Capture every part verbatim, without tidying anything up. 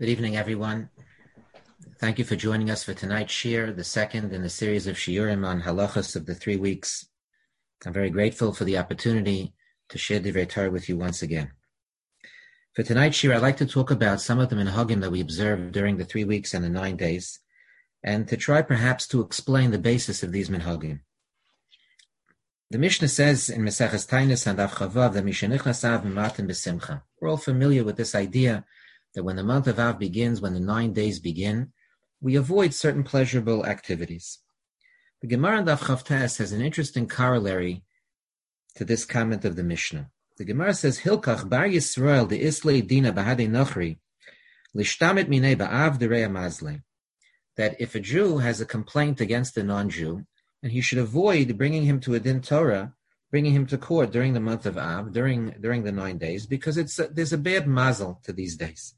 Good evening, everyone. Thank you for joining us for tonight's shir, the second in a series of shiurim on halachas of the three weeks. I'm very grateful for the opportunity to share Divrei Torah with you once again. For tonight's shir, I'd like to talk about some of the minhagim that we observed during the three weeks and the nine days, and to try perhaps to explain the basis of these minhagim. The Mishnah says in Maseches Taanis and Daf Chavav that Mishenichnas Av Mimatin B'Simcha. We're all familiar with this idea that when the month of Av begins, when the nine days begin, we avoid certain pleasurable activities. The Gemara in Daf Chavtes has an interesting corollary to this comment of the Mishnah. The Gemara says, Hilkach bar Yisrael de Islay Dina Bahadei Nochri Lishtamit Minei Ba'av Derei Amazle. That if a Jew has a complaint against a non-Jew, and he should avoid bringing him to a din Torah, bringing him to court during the month of Av, during during the nine days, because it's a, there's a bad mazel to these days.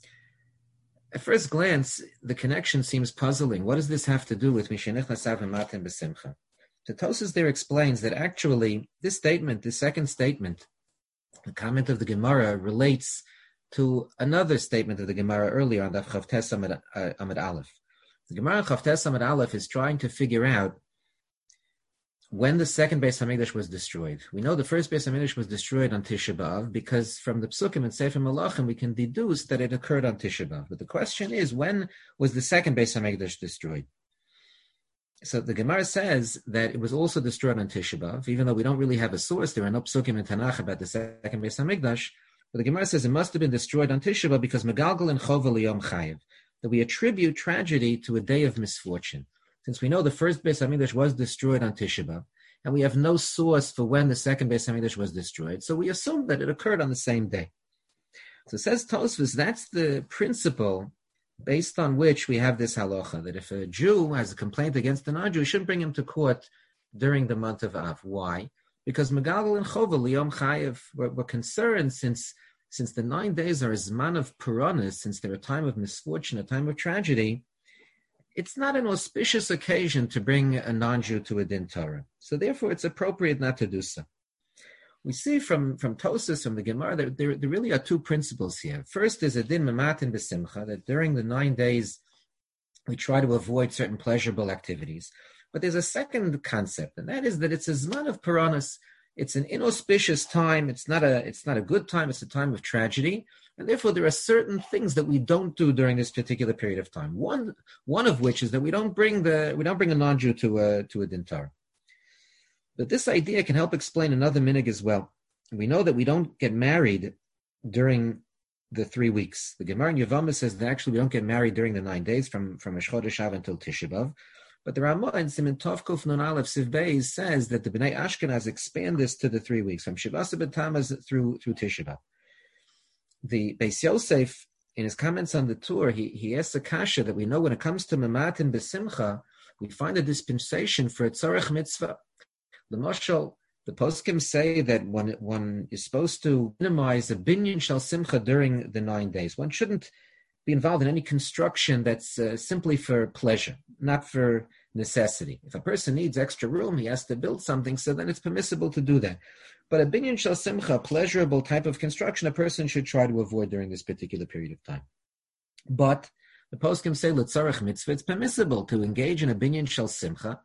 At first glance, the connection seems puzzling. What does this have to do with Mishenichnas Av Mimatin B'Simcha? So Tosas there explains that actually this statement, the second statement, the comment of the Gemara, relates to another statement of the Gemara earlier on Daf Chavtes Amud uh, Amud Aleph. The Gemara on Chavtes Amud Aleph is trying to figure out when the second Beis Hamikdash was destroyed. We know the first Beis Hamikdash was destroyed on Tisha B'Av because from the Psukim and Sefer Malachim we can deduce that it occurred on Tisha B'Av. But the question is, when was the second Beis Hamikdash destroyed? So the Gemara says that it was also destroyed on Tisha B'Av, even though we don't really have a source. There are no Psukim in Tanakh about the second Beis Hamikdash. But the Gemara says it must have been destroyed on Tisha B'Av because Megalgal and Chova Liyom Chayev, that we attribute tragedy to a day of misfortune. Since we know the first Beis Hamikdash was destroyed on Tisha B'Av, and we have no source for when the second Beis Hamikdash was destroyed, so we assume that it occurred on the same day. So says Tosfos, that's the principle based on which we have this halacha, that if a Jew has a complaint against a non-Jew, we shouldn't bring him to court during the month of Av. Why? Because Megalgal and Chova Liyom Chayev were, were concerned since since the nine days are a zman of puranas, since they're a time of misfortune, a time of tragedy, it's not an auspicious occasion to bring a non-Jew to a din Torah. So therefore, it's appropriate not to do so. We see from, from Tosas, from the Gemara, there, there, there really are two principles here. First is a din mimatin b'simcha, that during the nine days, we try to avoid certain pleasurable activities. But there's a second concept, and that is that it's a zman of puranas. It's an inauspicious time. It's not a, it's not a good time. It's a time of tragedy. And therefore, there are certain things that we don't do during this particular period of time. One, one of which is that we don't bring the we don't bring a non-Jew to a to a din Torah. But this idea can help explain another minhag as well. We know that we don't get married during the three weeks. The Gemara in Yevamah says that actually we don't get married during the nine days from from Rosh Chodesh Av until Tisha B'Av. But the Ramah in Siman Tov Kuf Nun Aleph Siv Beis says that the Bnei Ashkenaz expand this to the three weeks from Shivasa B'Tamaz through through Tisha B'Av. The Beis Yosef, in his comments on the tour, he, he asks a kasha that we know when it comes to Mimatin B'Simcha, we find a dispensation for a tzorech mitzvah. The Mashal, the poskim say that one, one is supposed to minimize a binyan shel simcha during the nine days. One shouldn't be involved in any construction that's uh, simply for pleasure, not for necessity. If a person needs extra room, he has to build something, so then it's permissible to do that. But a binyan shel simcha, pleasurable type of construction, a person should try to avoid during this particular period of time. But the poskim say l'tzarech mitzvah, it's permissible to engage in a binyan shel simcha,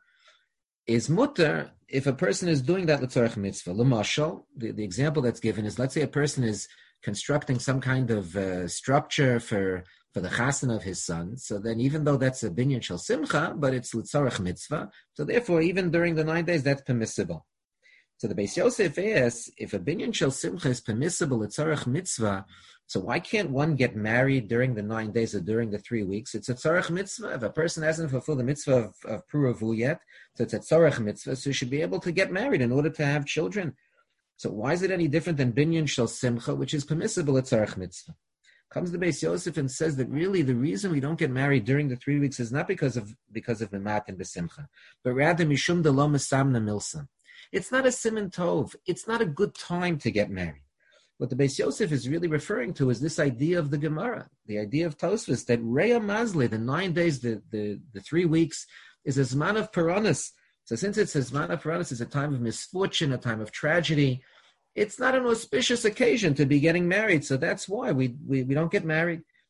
is mutter if a person is doing that l'tzarech mitzvah. L'mashal, the, the example that's given is, let's say a person is constructing some kind of uh, structure for for the chassan of his son. So then even though that's a binyan shel simcha, but it's l'tzarech mitzvah, so therefore even during the nine days, that's permissible. So the Beis Yosef asks, if a binyan shel simcha is permissible l'tzarech mitzvah, so why can't one get married during the nine days or during the three weeks? It's a tzarech mitzvah. If a person hasn't fulfilled the mitzvah of, of puravu yet, so it's a tzarech mitzvah, so he should be able to get married in order to have children. So why is it any different than binyan shel simcha, which is permissible at tzarech mitzvah? Comes the Beis Yosef and says that really the reason we don't get married during the three weeks is not because of because of mimat and besimcha, but rather mishum de lo mesamna milsa. It's not a siman tov. It's not a good time to get married. What the Beis Yosef is really referring to is this idea of the Gemara, the idea of Tosfos, that Reya Mazle, the nine days, the, the, the three weeks, is a zman of puranas. So since it's a zman of puranas, it's a time of misfortune, a time of tragedy, it's not an auspicious occasion to be getting married. So that's why we, we, we don't get married.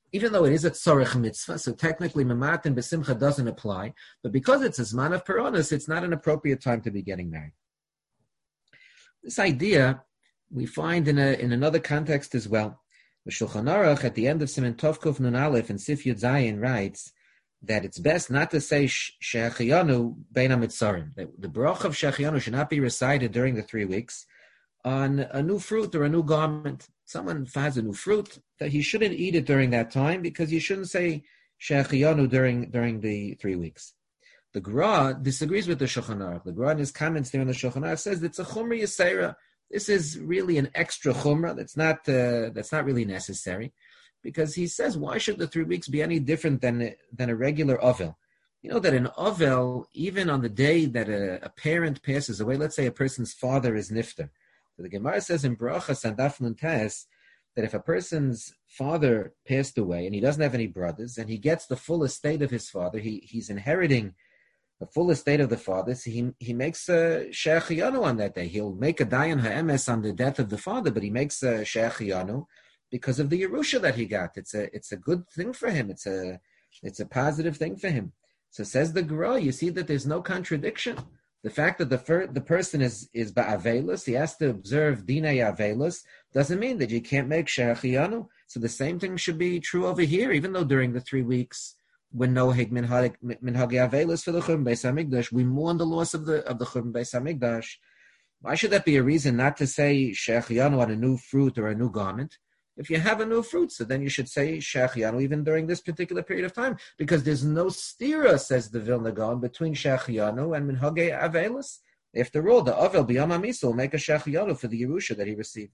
even though it is a tzorech mitzvah, so technically mematin besimcha doesn't apply, but because it's a zman of peronis, it's not an appropriate time to be getting married. This idea we find in a in another context as well. The Shulchan Aruch at the end of Siman Tov Kuf Nun Aleph and Sif Yud Zayin writes that it's best not to say She'achiyanu Bein HaMitzarim. That the bracha of She'achiyanu should not be recited during the three weeks on a new fruit or a new garment. Someone has a new fruit, that he shouldn't eat it during that time because you shouldn't say She'achiyanu during during the three weeks. The Gra disagrees with the Shulchan Aruch. The Gra in his comments there on the Shulchan Aruch says it's a Chumra Yisera. This is really an extra Chumra that's not uh, that's not really necessary, because he says, why should the three weeks be any different than than a regular Ovel? You know that an Ovel, even on the day that a, a parent passes away, let's say a person's father is Nifter. So the Gemara says in Brachas and Daf Nun Tes that if a person's father passed away and he doesn't have any brothers and he gets the full estate of his father, he he's inheriting the full estate of the father, so he he makes a she'achiyanu on that day. He'll make a dayan ha'emes on the death of the father, but he makes a she'achiyanu because of the Yerusha that he got. It's a it's a good thing for him. It's a it's a positive thing for him. So says the Gra, you see that there's no contradiction. The fact that the fir- the person is is ba'avelus, he has to observe dinei avelus, doesn't mean that you can't make she'achiyanu. So the same thing should be true over here, even though during the three weeks when no hig minhagi avelus for the Churban Beis Hamikdash, we mourn the loss of the of the Churban Beis Hamikdash. Why should that be a reason not to say she'achiyanu on a new fruit or a new garment? If you have a new fruit, so then you should say she'achiyanu even during this particular period of time, because there's no stira, says the Vilna Gaon, between she'achiyanu and minhagi avelus. After all, the Avel b'yam ha'misa will make a she'achiyanu for the Yerusha that he received.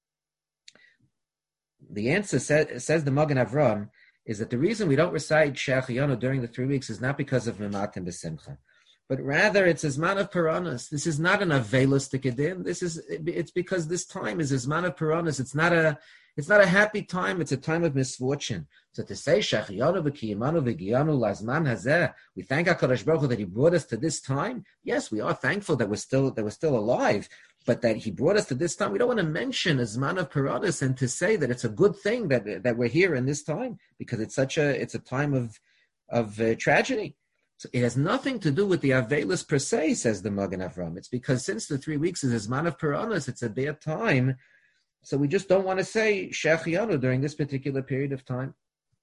The answer, sa- says the Magen Avraham, is that the reason we don't recite She'achiyanu during the three weeks is not because of Mematim B'Simcha, but rather it's a Zman of Puranas. This is not an Avelus Tikedim. This is, it's because this time is a Zman of Puranas. It's not a, it's not a happy time. It's a time of misfortune. So to say She'achiyanu v'kiyimanu v'giyanu lazman hazeh, we thank HaKadosh Baruch Hu that He brought us to this time. Yes, we are thankful that we're still that we're still alive, but that He brought us to this time. We don't want to mention a Zman of Puranas and to say that it's a good thing that that we're here in this time, because it's such a it's a time of of uh, tragedy. So it has nothing to do with the Avelus per se, says the Magen Avraham. It's because since the three weeks is a Zman of Puranas, it's a bad time. So we just don't want to say She'achiyanu during this particular period of time.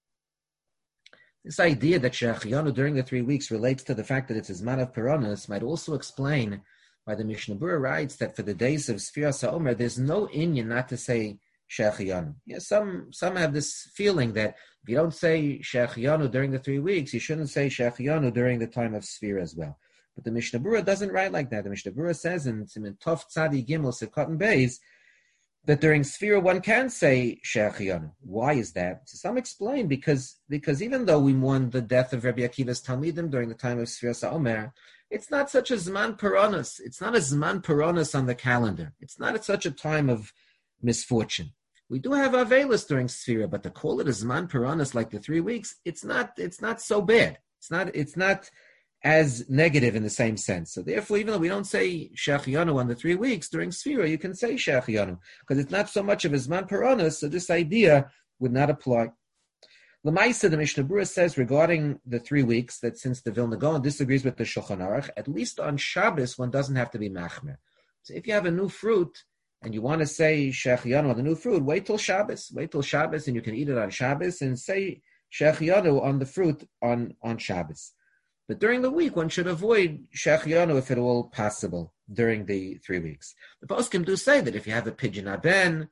This idea that She'achiyanu during the three weeks relates to the fact that it's a Zman of Puranas might also explain why the Mishnah Berurah writes that for the days of Sfiras HaOmer, there's no inyan not to say She'achiyanu. Yeah, some some have this feeling that if you don't say She'achiyanu during the three weeks, you shouldn't say She'achiyanu during the time of Sfira as well. But the Mishnah Berurah doesn't write like that. The Mishnah Berurah says in Siman Tov Tzadi Gimel Sefkat and Beis that during Sfira one can say She'achiyanu. Why is that? So some explain because because even though we mourn the death of Rabbi Akiva's Talmidim during the time of Sfiras HaOmer, it's not such a Zman Puranas. It's not a Zman Puranas on the calendar. It's not such a time of misfortune. We do have Avelus during Sfira, but to call it a Zman Puranas like the three weeks, it's not it's not so bad. It's not it's not as negative in the same sense. So therefore, even though we don't say She'achiyanu on the three weeks, during Sfira you can say She'achiyanu, because it's not so much of a Zman Puranas, so this idea would not apply. L'maisa, the Mishnah Berurah says regarding the three weeks that since the Vilna Gaon disagrees with the Shulchan Aruch, at least on Shabbos one doesn't have to be machmer. So if you have a new fruit and you want to say She'achiyanu on the new fruit, wait till Shabbos. Wait till Shabbos and you can eat it on Shabbos and say She'achiyanu on the fruit on, on Shabbos. But during the week, one should avoid She'achiyanu if at all possible during the three weeks. The poskim do say that if you have a pidyon haben,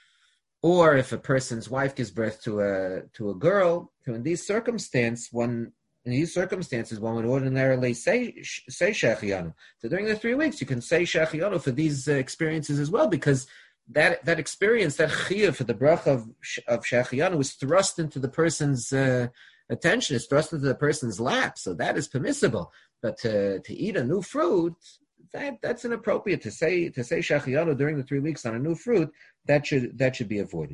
or if a person's wife gives birth to a to a girl, so in these circumstances, one in these circumstances one would ordinarily say say She'achiyanu. So during the three weeks, you can say She'achiyanu for these uh, experiences as well, because that that experience, that chiyuv for the bracha of of She'achiyanu, is thrust into the person's uh, attention, is thrust into the person's lap, so that is permissible. But to to eat a new fruit, that that's inappropriate. To say to say She'achiyanu during the three weeks on a new fruit, that should that should be avoided.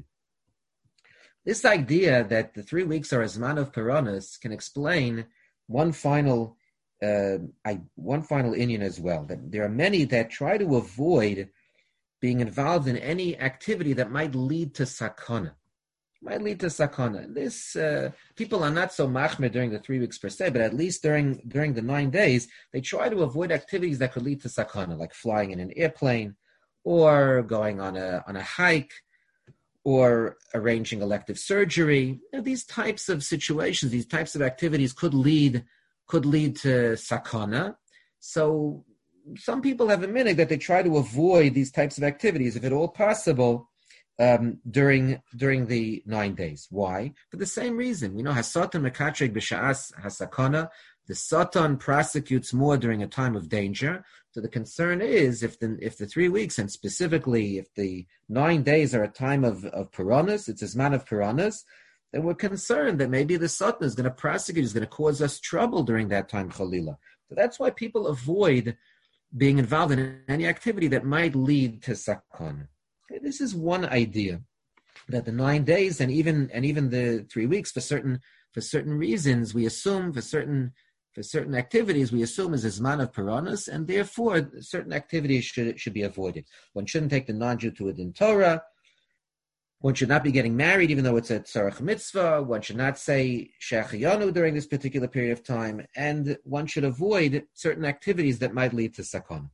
This idea that the three weeks are a Zman of Puranas can explain one final uh, I, one final inyan as well. That there are many that try to avoid being involved in any activity that might lead to sakana. might lead to sakana. This uh, people are not so machmir during the three weeks per se, but at least during during the nine days, they try to avoid activities that could lead to sakana, like flying in an airplane, or going on a on a hike, or arranging elective surgery. You know, these types of situations, these types of activities could lead could lead to sakana. So some people have a minhag that they try to avoid these types of activities, if at all possible, um, during during the nine days. Why? For the same reason. We know hasatan mekatreg b'sha'as hasakana. The satan prosecutes more during a time of danger. So the concern is if the if the three weeks, and specifically if the nine days are a time of, of piranhas, it's a zman of piranhas, then we're concerned that maybe the satan is going to prosecute, is going to cause us trouble during that time, chalila. So that's why people avoid being involved in any activity that might lead to sakana. Okay, this is one idea, that the nine days and even and even the three weeks for certain for certain reasons we assume for certain for certain activities we assume is a zman of piranhas, and therefore certain activities should should be avoided. One shouldn't take the non-Jew to a din Torah. One should not be getting married, even though it's a tzarech mitzvah. One should not say shechayanu during this particular period of time, and one should avoid certain activities that might lead to sakon.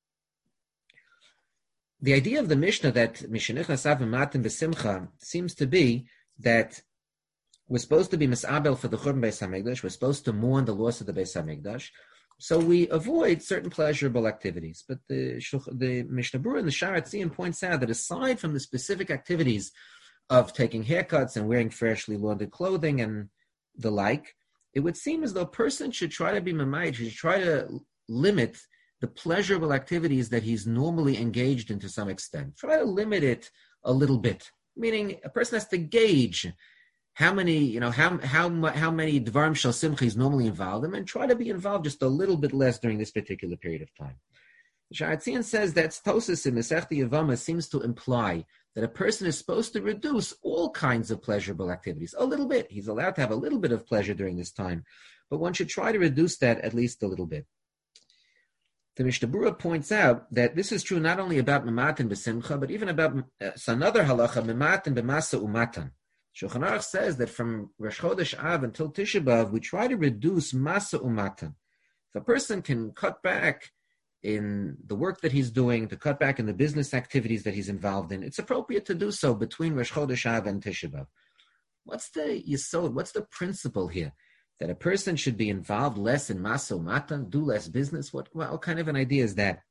The idea of the Mishnah that Mishenichnas Av Matim V'Simcha seems to be that we're supposed to be misabel for the Churban Beis Hamikdash. We're supposed to mourn the loss of the Beis Hamikdash. So we avoid certain pleasurable activities. But the, the Mishnah Berurah and the Sha'ar HaTziyun points out that aside from the specific activities of taking haircuts and wearing freshly laundered clothing and the like, it would seem as though a person should try to be mamayit, should try to limit the pleasurable activities that he's normally engaged in to some extent. Try to limit it a little bit. Meaning a person has to gauge how many, you know, how how how many dvarim shel simcha he's normally involved in, and try to be involved just a little bit less during this particular period of time. Sha'ar HaTziyun says that Tosis in Masechta Yevama seems to imply that a person is supposed to reduce all kinds of pleasurable activities a little bit. He's allowed to have a little bit of pleasure during this time, but one should try to reduce that at least a little bit. The Mishnah Berurah points out that this is true not only about Mematin b'Simcha, but even about uh, another halacha, Mematin b'Masa Umatan. Shulchan Aruch says that from Rosh Chodesh Av until Tisha B'Av, we try to reduce Masa Umatan. If a person can cut back in the work that he's doing, to cut back in the business activities that he's involved in, it's appropriate to do so between Rosh Chodesh Av and Tisha B'Av. What's the yesod? What's the principle here? That a person should be involved less in Masa Umatan, do less business? What, what kind of an idea is that?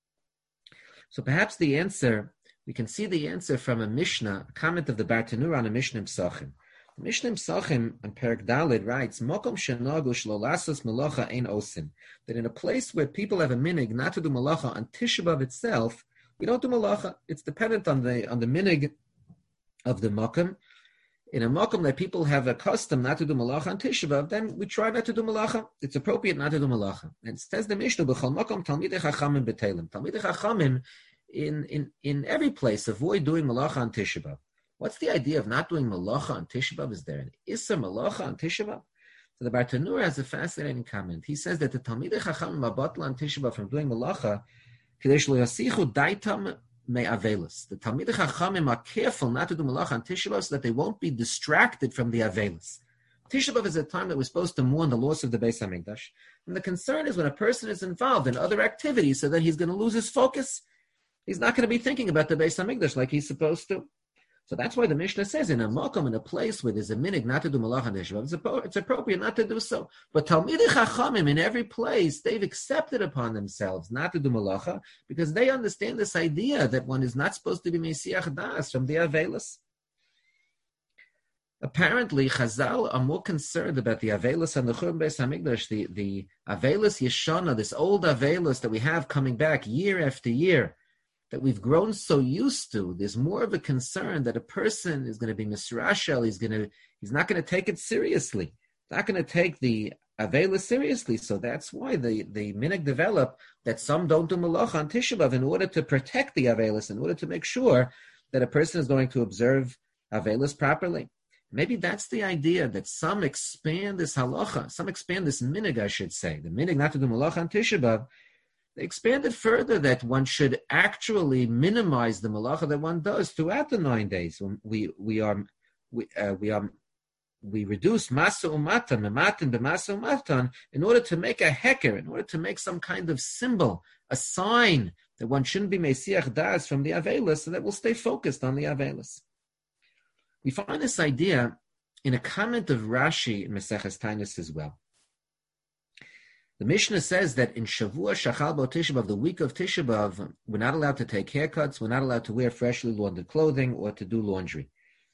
So perhaps the answer, we can see the answer from a Mishnah, a comment of the Bartanura on a Mishnah in Psachim. The Mishnah in Psachim on Perek Daled writes, Mokom shenagu shlo lasos melacha ein osin. That in a place where people have a minig not to do malacha on Tisha B'Av itself, we don't do malacha. It's dependent on the on the minig of the mokom. In a mokom that people have a custom not to do malacha on Tisha B'Av, then we try not to do malacha. It's appropriate not to do malacha. And it says the Mishnah, B'chol mokom talmidei chachamim b'telim. Talmidei chachamim, in, in, in every place, avoid doing malacha on Tisha B'Av. What's the idea of not doing malacha on Tisha B'Av? Is there an Issa malacha on Tisha B'Av? So the Bartanura has a fascinating comment. He says that the Talmidei Chachamim abatla on Tisha B'Av from doing malacha, Kadesh lo yasichu daitam me'avelis. The Talmidei Chachamim are careful not to do malacha on Tisha B'Av so that they won't be distracted from the avelis. Tisha B'Av is a time that we're supposed to mourn the loss of the Beis Hamikdash. And the concern is when a person is involved in other activities, so that he's going to lose his focus. He's not going to be thinking about the Beis Hamikdash like he's supposed to. So that's why the Mishnah says in a makom, in a place where there's a minig not to do malacha on Tisha B'Av, it's appropriate not to do so. But Talmidei Chachamim in every place, they've accepted upon themselves not to do malacha because they understand this idea that one is not supposed to be Mesiach Das from the Avelis. Apparently, Chazal are more concerned about the Avelis and the Churban Beis Hamikdash, the, the Avelis Yeshana, this old Avelis that we have coming back year after year, that we've grown so used to. There's more of a concern that a person is going to be misrashel, he's going to, he's not going to take it seriously, not going to take the Avela seriously. So that's why the, the minhag developed that some don't do malacha on Tisha B'Av in order to protect the Avelis, in order to make sure that a person is going to observe Avelis properly. Maybe that's the idea, that some expand this halacha, some expand this minhag, I should say, the minhag not to do malacha on Tisha B'Av. They expanded further that one should actually minimize the malacha that one does throughout the nine days. When we we are we uh, we are we reduce masa umatan, mematan b'masa umatan, in order to make a heker, in order to make some kind of symbol, a sign that one shouldn't be mesiach das from the Avelis, so that we'll stay focused on the Avelis. We find this idea in a comment of Rashi in Maseches Tainus as well. The Mishnah says that in Shavua Shachal Bo Tisha B'Av, the week of Tisha B'Av, we're not allowed to take haircuts, we're not allowed to wear freshly laundered clothing or to do laundry.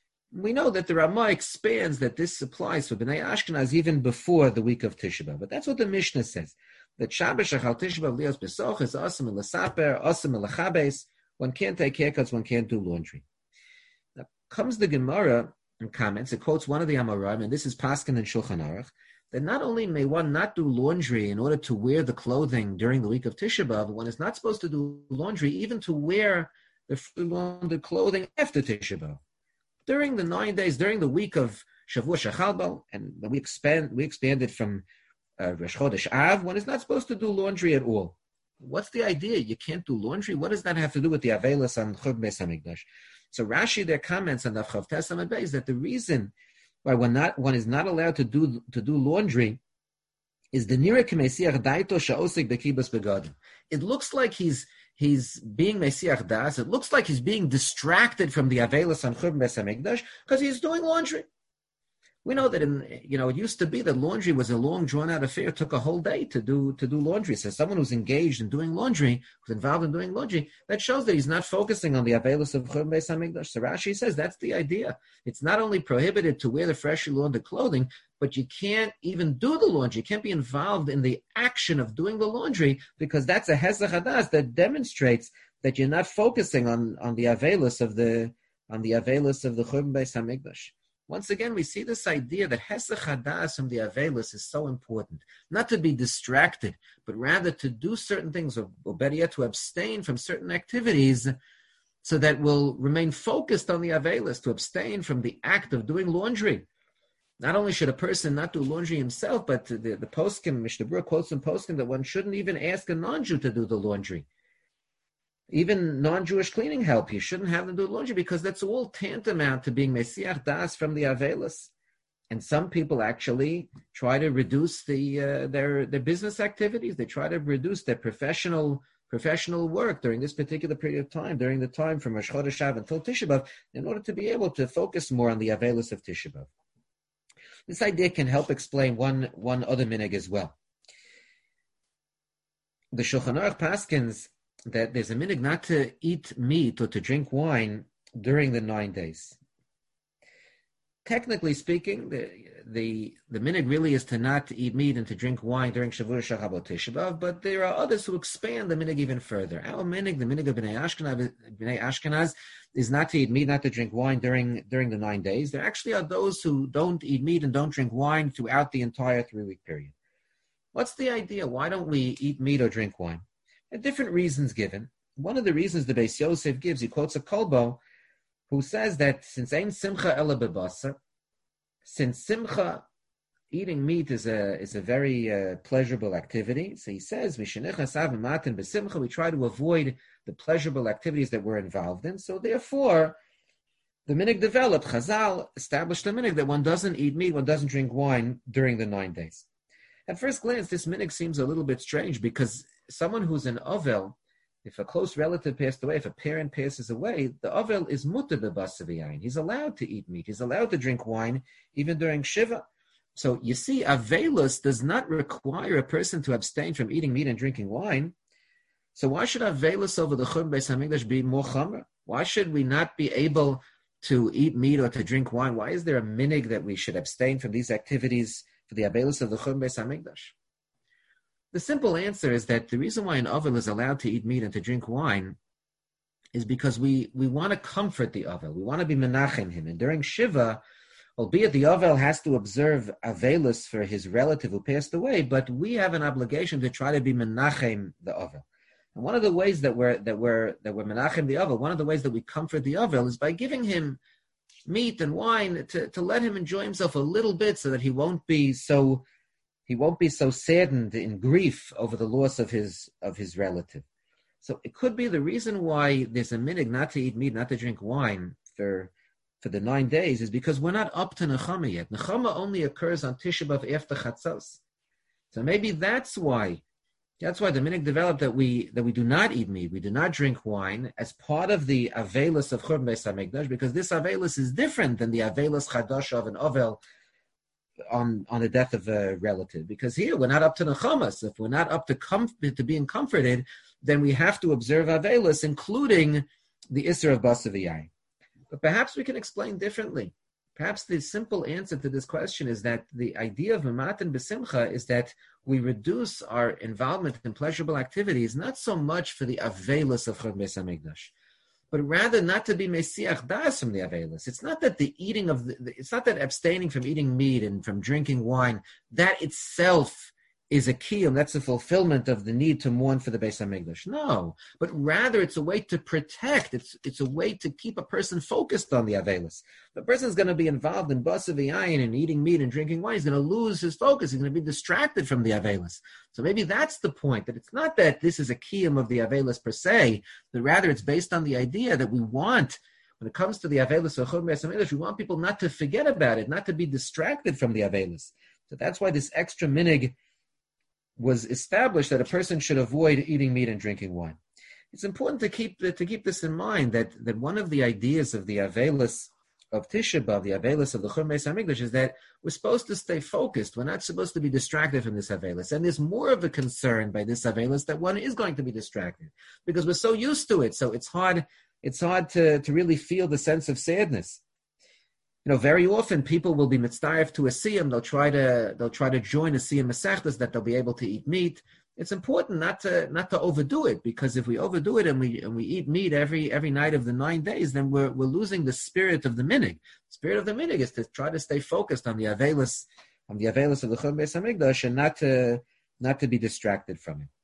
We know that the Ramah expands that this applies for Bnei Ashkenaz even before the week of Tisha B'Av, but that's what the Mishnah says. That Shabbos Shachal Tisha B'Av Lios Besoch is Asam Elasaper, Asam Elachabes. One can't take haircuts, one can't do laundry. Now comes the Gemara and comments. It quotes one of the Amoraim, and this is Paskin and Shulchan Aruch, that not only may one not do laundry in order to wear the clothing during the week of Tisha B'Av, one is not supposed to do laundry even to wear the free laundered clothing after Tisha B'Av. During the nine days, during the week of Shavua Shechalbal, and we expand, we expanded from uh, Rosh Chodesh Av, one is not supposed to do laundry at all. What's the idea? You can't do laundry? What does that have to do with the Avelis on Churban Beis Hamikdash? So Rashi, their comments on the Chav Tes Amud Beis, is that the reason why one not one is not allowed to do to do laundry is the nira k'mesiach daito sha'osik bekibas begadim. It looks like he's he's being mesiach das. It looks like he's being distracted from the Avelis on Churban Beis Hamikdash because he's doing laundry. We know that in you know it used to be that laundry was a long drawn out affair. It took a whole day to do to do laundry. So someone who's engaged in doing laundry, who's involved in doing laundry, that shows that he's not focusing on the Avelis of Churban Beis Hamikdash. So Rashi says that's the idea. It's not only prohibited to wear the freshly laundered clothing, but you can't even do the laundry. You can't be involved in the action of doing the laundry because that's a hezach hadas that demonstrates that you're not focusing on, on the Avelis of the on the Avelis of the Churban Beis Hamikdash. Once again, we see this idea that hesach hadas from the Avelis is so important. Not to be distracted, but rather to do certain things, or, or better yet, to abstain from certain activities so that we'll remain focused on the Avelis, to abstain from the act of doing laundry. Not only should a person not do laundry himself, but the, the poskim, Mishnah Berurah quotes in poskim that one shouldn't even ask a non-Jew to do the laundry. Even non-Jewish cleaning help, you shouldn't have them do laundry because that's all tantamount to being mesiach das from the Avelis. And some people actually try to reduce the uh, their their business activities. They try to reduce their professional professional work during this particular period of time, during the time from Rosh Chodesh Av until Tisha B'Av, in order to be able to focus more on the Avelis of Tisha B'Av. This idea can help explain one one other minhag as well. The Shulchan Aruch paskins that there's a minhag not to eat meat or to drink wine during the nine days. Technically speaking, the the, the minhag really is to not eat meat and to drink wine during Shavua Shechalbal Tisha B'Av, but there are others who expand the minhag even further. Our minhag, the minhag of Bnei Ashkenaz, Bnei Ashkenaz, is not to eat meat, not to drink wine during during the nine days. There actually are those who don't eat meat and don't drink wine throughout the entire three-week period. What's the idea? Why don't we eat meat or drink wine? There are different reasons given. One of the reasons the Beis Yosef gives, he quotes a Kolbo, who says that since Ein Simcha Ela Bebasar, since Simcha, eating meat is a is a very uh, pleasurable activity. So he says, we try to avoid the pleasurable activities that we're involved in. So therefore, the minhag developed, Chazal established a minhag that one doesn't eat meat, one doesn't drink wine during the nine days. At first glance, this minhag seems a little bit strange because someone who's an Ovel, if a close relative passed away, if a parent passes away, the Ovel is mutar b'basar v'yayin. He's allowed to eat meat. He's allowed to drink wine even during Shiva. So you see, Avelus does not require a person to abstain from eating meat and drinking wine. So why should Avelus over the Churban Beis Hamikdash be more chamer? Why should we not be able to eat meat or to drink wine? Why is there a minhag that we should abstain from these activities for the Avelus of the Churban Beis Hamikdash? The simple answer is that the reason why an Ovel is allowed to eat meat and to drink wine is because we, we want to comfort the Ovel. We want to be menachem him. And during Shiva, albeit the Ovel has to observe Avelus for his relative who passed away, but we have an obligation to try to be menachem the Ovel. And one of the ways that we're that we're that we're menachem the Ovel, one of the ways that we comfort the Ovel is by giving him meat and wine to, to let him enjoy himself a little bit so that he won't be so He won't be so saddened in grief over the loss of his of his relative. So it could be the reason why there's a minhag not to eat meat, not to drink wine for for the nine days is because we're not up to Nechama yet. Nechama only occurs on Tisha B'Av after Chatzos. So maybe that's why, that's why the minhag developed that we that we do not eat meat, we do not drink wine as part of the Avelis of Churban Beis HaMikdash, because this Avelis is different than the Avelis Chadash of an Ovel on, on the death of a relative. Because here we're not up to Nechama. So if we're not up to comfort, to being comforted, then we have to observe Avelis, including the Isser of Basa V'Yayin. But perhaps we can explain differently. Perhaps the simple answer to this question is that the idea of Mamatan B'Simcha is that we reduce our involvement in pleasurable activities, not so much for the Avelis of Churban Beis HaMikdash, but rather not to be Mesiach Das from the Avelis. It's not that the eating of, the, it's not that abstaining from eating meat and from drinking wine, that itself is a kiyum, that's a fulfillment of the need to mourn for the Beis HaMikdash. No, but rather it's a way to protect, it's it's a way to keep a person focused on the Avelis. The person is going to be involved in Basa V'Yayin and eating meat and drinking wine. He's going to lose his focus. He's going to be distracted from the Avelis. So maybe that's the point, that it's not that this is a kiyum of the Avelis per se, but rather it's based on the idea that we want, when it comes to the Avelis of Churban Beis HaMikdash, we want people not to forget about it, not to be distracted from the Avelis. So that's why this extra minig was established, that a person should avoid eating meat and drinking wine. It's important to keep to keep this in mind, that, that one of the ideas of the Avelis of Tisha B'Av, the Avelis of the Churban Beis HaMikdash, is that we're supposed to stay focused. We're not supposed to be distracted from this Avelis. And there's more of a concern by this Avelis that one is going to be distracted, because we're so used to it. So it's hard, it's hard to, to really feel the sense of sadness. You know, very often people will be mitzdaref to a siyum. They'll try to they'll try to join a siyum masechtas that they'll be able to eat meat. It's important not to not to overdo it, because if we overdo it and we and we eat meat every every night of the nine days, then we're we're losing the spirit of the minig. The spirit of the minig is to try to stay focused on the avelis on the avelis of the Churban Beis HaMikdash, and not to not to be distracted from it.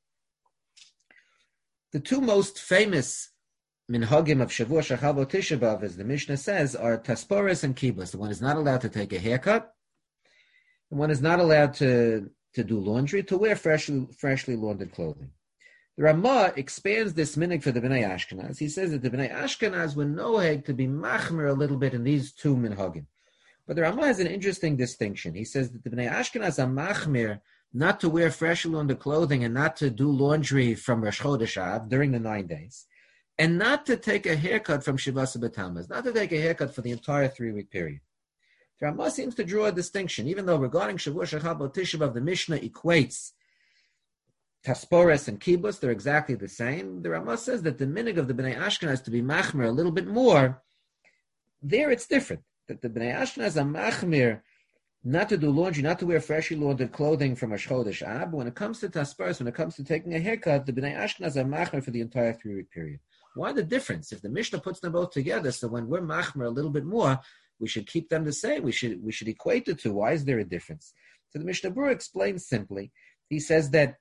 The two most famous minhagim of Shavua Shachal Bo Tisha B'Av, as the Mishnah says, are Tasporis and Kibbutz. The one is not allowed to take a haircut. The one is not allowed to, to do laundry, to wear freshly, freshly laundered clothing. The Ramah expands this minig for the Bnei Ashkenaz. He says that the Bnei Ashkenaz were noheg to be machmer a little bit in these two minhagim. But the Ramah has an interesting distinction. He says that the Bnei Ashkenaz are machmer not to wear freshly laundered clothing and not to do laundry from Rosh Chodesh Av during the nine days, and not to take a haircut from Shivasa B'Tammuz, not to take a haircut for the entire three-week period. The Ramah seems to draw a distinction, even though regarding Shavua Shachal Bo Tisha B'Av, the Mishnah equates Taspores and Kibbutz, they're exactly the same. The Ramah says that the minig of the Bnei Ashkenaz to be machmer a little bit more, there it's different. That the Bnei Ashkenaz are machmer not to do laundry, not to wear freshly laundered clothing from a Chodesh Ab. But when it comes to Taspores, when it comes to taking a haircut, the Bnei Ashkenaz are machmer for the entire three-week period. Why the difference? If the Mishnah puts them both together, so when we're machmer a little bit more, we should keep them the same. We should we should equate the two. Why is there a difference? So the Mishnah Berurah explains simply. He says that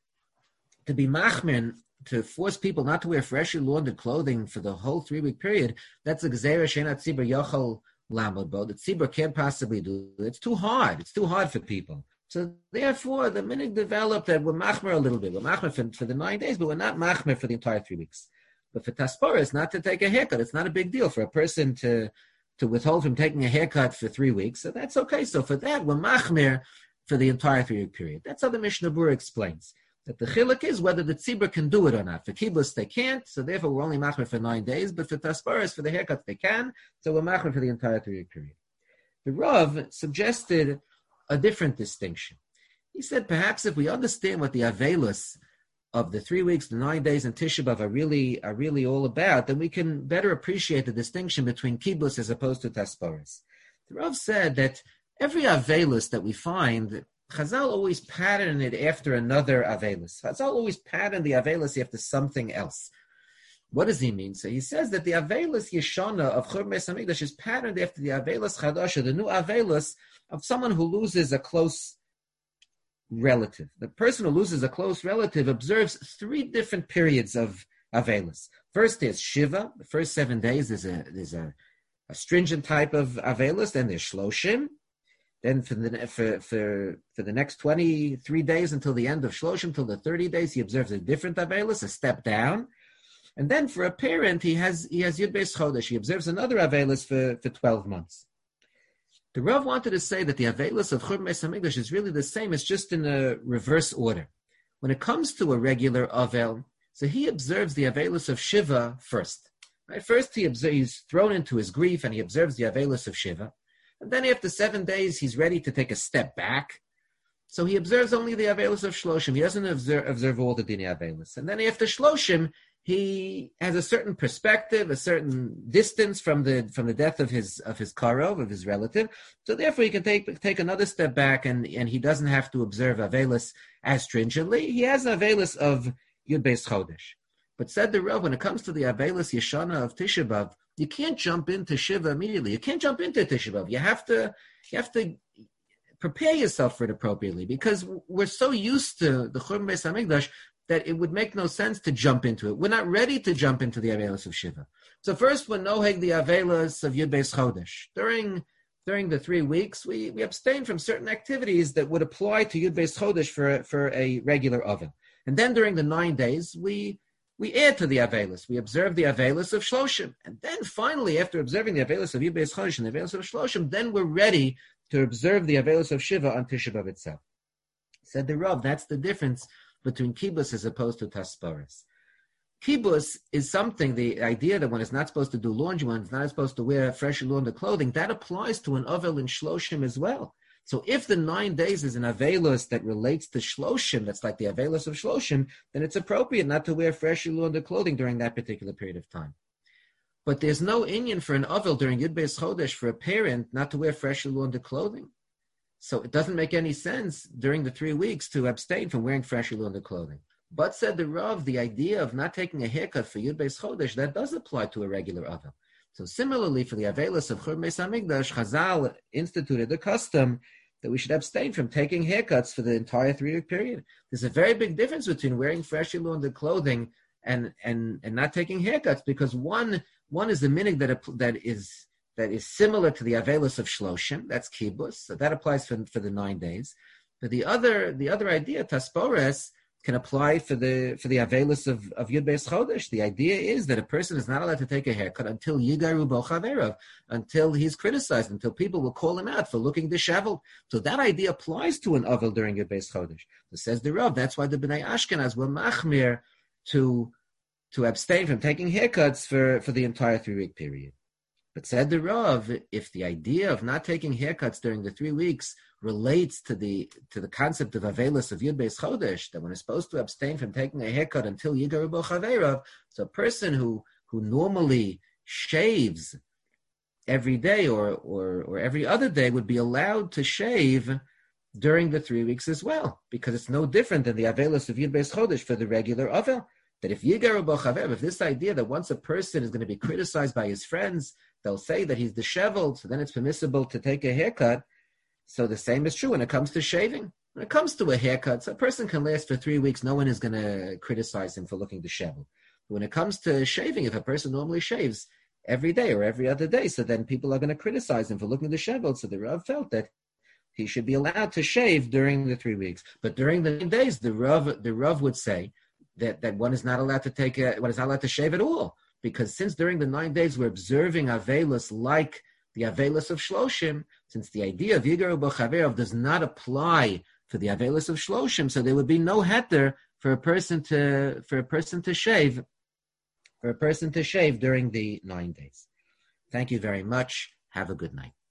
to be machmer, to force people not to wear freshly laundered clothing for the whole three-week period, that's a gzeira she'ena tzibur yochel lamod bo. The tzibur can't possibly do it. It's too hard. It's too hard for people. So therefore, the minig developed that we're machmer a little bit. We're machmer for, for the nine days, but we're not machmer for the entire three weeks. But for Tasporis, not to take a haircut, it's not a big deal for a person to to withhold from taking a haircut for three weeks. So that's okay. So for that, we're machmer for the entire three-week period. That's how the Mishnah Berurah explains. That the chiluk is whether the tzibur can do it or not. For kibbutz, they can't, so therefore we're only machmer for nine days. But for Tasporis, for the haircuts, they can, so we're machmer for the entire three-week period. The Rav suggested a different distinction. He said perhaps if we understand what the avelus of the three weeks, the nine days, and Tisha B'Av are really are really all about, then we can better appreciate the distinction between kibbutz as opposed to Tasporis. The Rav said that every avelus that we find, Chazal always pattern it after another avelus. Chazal always pattern the avelus after something else. What does he mean? So he says that the avelus yeshana of Churban Beis HaMikdash is patterned after the avelus chadasha, the new avelus of someone who loses a close relative. The person who loses a close relative observes three different periods of avelus. First there's Shiva. The first seven days there's a there's a, a stringent type of avelus. Then there's Shloshim. Then for the for, for for the next twenty-three days until the end of Shloshim, till the thirty days, he observes a different avelus, a step down. And then for a parent, he has he has Yud Beis Chodesh. He observes another Avelis for, for twelve months. The Rav wanted to say that the Avelis of Churban Beis Hamikdash is really the same. It's just in a reverse order. When it comes to a regular Avel, so he observes the Avelis of Shiva first. Right? First, he observes, he's thrown into his grief, and he observes the Avelis of Shiva. And then after seven days, he's ready to take a step back. So he observes only the Avelis of Shloshim. He doesn't observe, observe all the Dini Avelis. And then after Shloshim, he has a certain perspective, a certain distance from the from the death of his of his karov, of his relative. So therefore, he can take take another step back, and, and he doesn't have to observe Avelis as stringently. He has an Avelis of Yud Beis Chodesh. But said the Rav, when it comes to the Avelis Yeshana of Tisha B'Av, you can't jump into Shiva immediately. You can't jump into Tisha B'Av. You have to you have to prepare yourself for it appropriately, because we're so used to the Churban Beis Hamikdash that it would make no sense to jump into it. We're not ready to jump into the Avelis of Shiva. So first, we're noheg the Avelis of Yud Beis Chodesh. During during the three weeks, we, we abstain from certain activities that would apply to Yud Beis Chodesh for, for a regular oven. And then during the nine days, we we add to the Avelis. We observe the Avelis of Shloshim. And then finally, after observing the Avelis of Yud Beis Chodesh and the Avelis of Shloshim, then we're ready to observe the Avelis of Shiva on Tisha B'Av itself. Said the Rav, that's the difference between kibbutz as opposed to tasparis. Kibbutz is something, the idea that one is not supposed to do laundry, one is not supposed to wear freshly laundered clothing, that applies to an Avel in Shloshim as well. So if the nine days is an Avelus that relates to Shloshim, that's like the Avelus of Shloshim, then it's appropriate not to wear freshly laundered clothing during that particular period of time. But there's no inyan for an Avel during Yud Beis Chodesh for a parent not to wear freshly laundered clothing. So it doesn't make any sense during the three weeks to abstain from wearing freshly laundered clothing. But said the Rav, the idea of not taking a haircut for Yud Beis Chodesh, that does apply to a regular Avel. So similarly, for the Avelis of Churban Beis Hamikdash, Chazal instituted the custom that we should abstain from taking haircuts for the entire three-week period. There's a very big difference between wearing freshly laundered clothing and, and, and not taking haircuts, because one one is the minig that that is that is similar to the Avelis of Shloshim, that's kibbutz, so that applies for, for the nine days. But the other the other idea, taspores, can apply for the for the Avelis of, of Yud Beis Chodesh. The idea is that a person is not allowed to take a haircut until Yigaru Bo Chaverav, until he's criticized, until people will call him out for looking disheveled. So that idea applies to an Avel during Yud Beis Chodesh. So says the Rav, that's why the Bnei Ashkenaz were machmir to, to abstain from taking haircuts for, for the entire three-week period. But said the Rav, if the idea of not taking haircuts during the three weeks relates to the to the concept of Avelis of Yud Beis Chodesh, that one is supposed to abstain from taking a haircut until Yigaru Bo Chaverav, so a person who who normally shaves every day or, or or every other day would be allowed to shave during the three weeks as well, because it's no different than the Avelis of Yud Beis Chodesh for the regular Avel. That if Yigaru Bo Chaverav, if this idea that once a person is going to be criticized by his friends, they'll say that he's disheveled, so then it's permissible to take a haircut. So the same is true when it comes to shaving. When it comes to a haircut, so a person can last for three weeks. No one is going to criticize him for looking disheveled. But when it comes to shaving, if a person normally shaves every day or every other day, so then people are going to criticize him for looking disheveled. So the Rav felt that he should be allowed to shave during the three weeks. But during the nine days, the Rav, the Rav would say that, that one is not allowed to take a, one is not allowed to shave at all. Because since during the nine days we're observing Avelis like the Avelis of Shloshim, since the idea of Yigaru Bo Chaverav does not apply for the Avelis of Shloshim, so there would be no heter for a person to for a person to shave, for a person to shave during the nine days. Thank you very much. Have a good night.